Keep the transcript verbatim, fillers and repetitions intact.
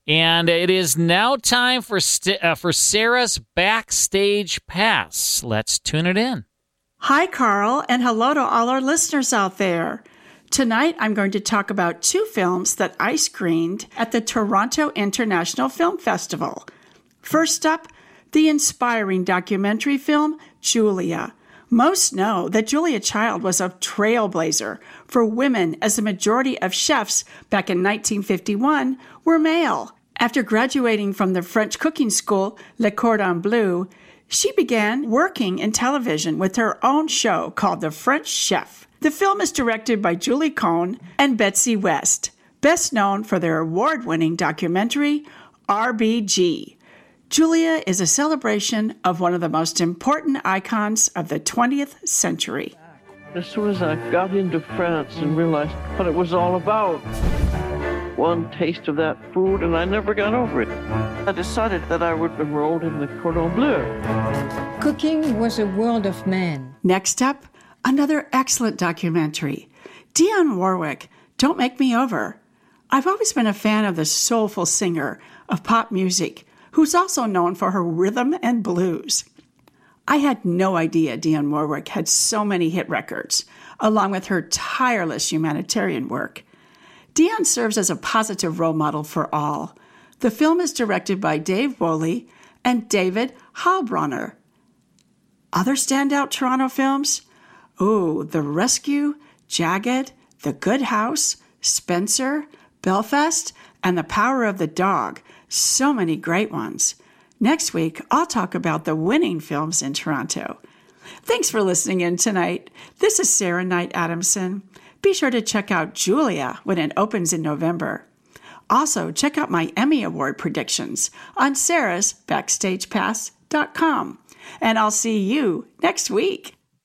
And it is now time for st- uh, for Sarah's Backstage Pass. Let's tune it in. Hi, Carl, and hello to all our listeners out there. Tonight, I'm going to talk about two films that I screened at the Toronto International Film Festival. First up, the inspiring documentary film, Julia. Most know that Julia Child was a trailblazer for women, as the majority of chefs back in nineteen fifty-one were male. After graduating from the French cooking school Le Cordon Bleu, she began working in television with her own show called The French Chef. The film is directed by Julie Cohn and Betsy West, best known for their award-winning documentary, R B G. Julia is a celebration of one of the most important icons of the twentieth century. As soon as I got into France and realized what it was all about, one taste of that food, and I never got over it. I decided that I would enroll in the Cordon Bleu. Cooking was a world of men. Next up, another excellent documentary. Dionne Warwick, Don't Make Me Over. I've always been a fan of the soulful singer of pop music, who's also known for her rhythm and blues. I had no idea Dionne Warwick had so many hit records, along with her tireless humanitarian work. Dionne serves as a positive role model for all. The film is directed by Dave Wholey and David Heilbronner. Other standout Toronto films? Ooh, The Rescue, Jagged, The Good House, Spencer, Belfast, and The Power of the Dog. So many great ones. Next week, I'll talk about the winning films in Toronto. Thanks for listening in tonight. This is Sarah Knight Adamson. Be sure to check out Julia when it opens in November. Also, check out my Emmy Award predictions on sarahs backstage pass dot com. And I'll see you next week.